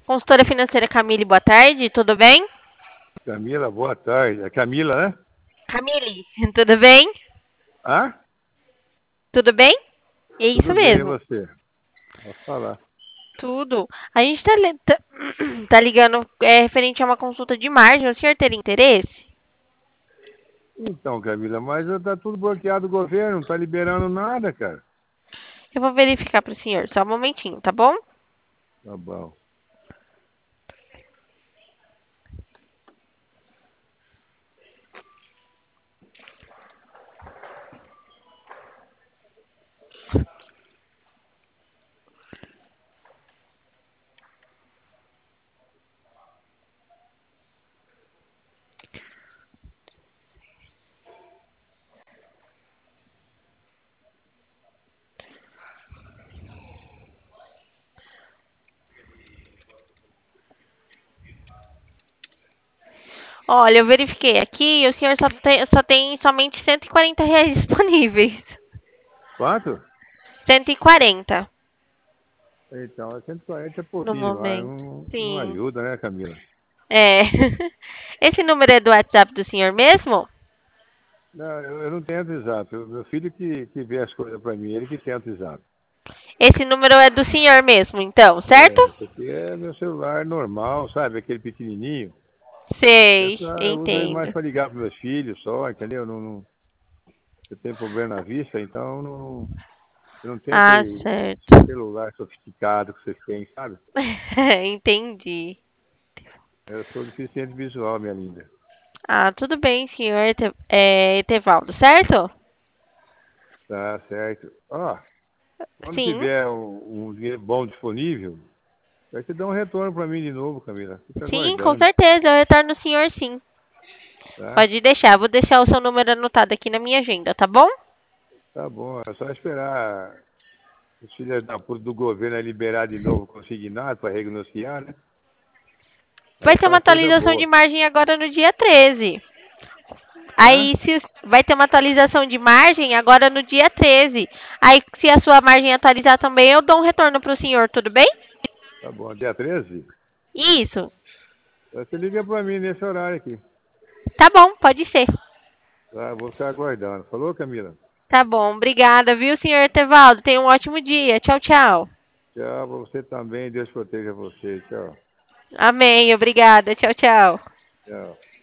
Consultora financeira Camille, boa tarde, tudo bem? Camila, boa tarde. É Camila, né? Camille, tudo bem? Ah? Tudo bem? É isso Tudo bem, e mesmo, você? Posso falar. tudo. A gente tá ligando referente a uma consulta de margem, o senhor teria interesse? Então, Camila, mas tá tudo bloqueado o governo, não tá liberando nada, cara. Eu vou verificar para o senhor, só um momentinho, tá bom? Tá bom. Olha, eu verifiquei aqui e o senhor só tem somente R$ 140 disponíveis. Quanto? 140 Então, 140 é no pouquinho demais. momento. Não Sim. ajuda, né, Camila? É. Esse número é do WhatsApp do senhor mesmo? Não, eu não tento exato. Meu filho que vê as coisas pra mim, ele que tenta exato. Esse número é do senhor mesmo, então, certo? É, esse aqui é meu celular normal, sabe? Aquele pequenininho. Sei, Essa, eu uso ele mais entendo. pra ligar pros meus filhos só, entendeu? Eu tenho problema na vista, então eu não tenho Ah, aquele certo. celular sofisticado que vocês têm, sabe? Entendi. Eu sou deficiente visual, minha linda. Ah, tudo bem, senhor Etevaldo, certo? Tá certo. Ó, quando Sim. tiver um dinheiro bom disponível, vai te dar um retorno pra mim de novo, Camila. Fica Sim, com aguardando, certeza, eu retorno o senhor sim. tá? Pode deixar, vou deixar o seu número anotado aqui na minha agenda, tá bom? Tá bom, é só esperar os filhos do governo liberar de novo o consignado para renegociar, né? Vai Aí ter uma sai coisa atualização de boa. margem agora no dia 13. Hã? Aí se vai ter uma atualização de margem agora no dia 13. Aí se a sua margem atualizar também, eu dou um retorno para o senhor, tudo bem? Tá bom, dia 13? Isso. Você liga para mim nesse horário aqui. Tá bom, pode ser. Tá? Vou ficar aguardando. Falou, Camila? Tá bom, obrigada, viu, senhor Etevaldo? Tenha um ótimo dia. Tchau, tchau. Tchau, você também. Deus proteja você. Tchau. Amém, obrigada. Tchau, tchau. Tchau.